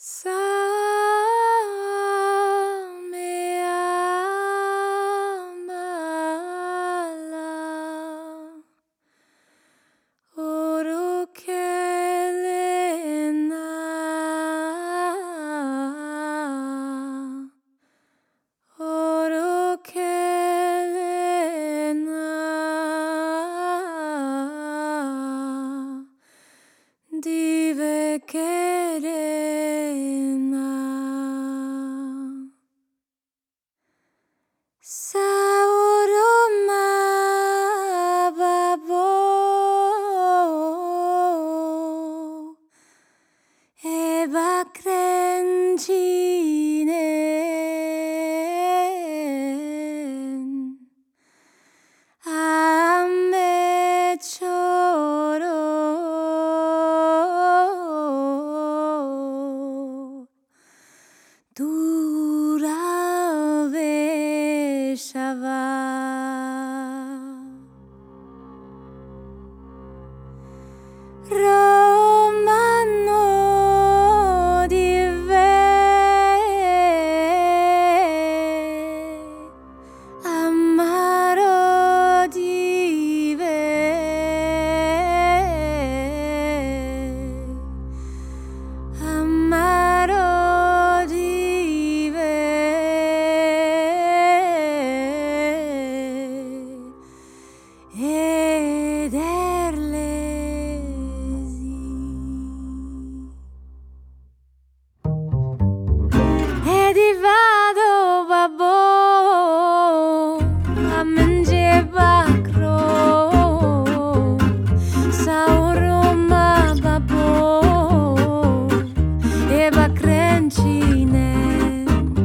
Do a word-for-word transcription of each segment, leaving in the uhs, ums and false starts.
Sameamala Orokelena Orokelena Divekerena Sauroma babo Eba krenchinen Ame choro Durave shava Romano dive Amaro dive Amaro dive Ederlezi Edivado babo Amenge bakro Sauroma babo Eba krenchinen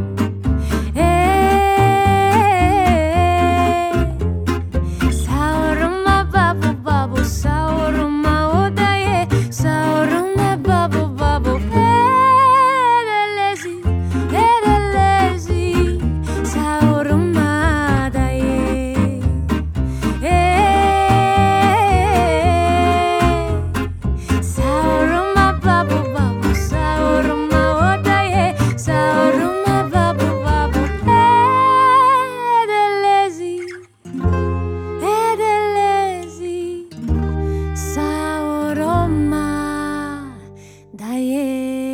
Sauroma babo babo Sauroma odaye Sauroma babo babo Edelezi Edelezi Sauroma daye Sauroma babo babo Sauroma odaye Sauroma babo babo Edelezi Edelezi Sauroma daye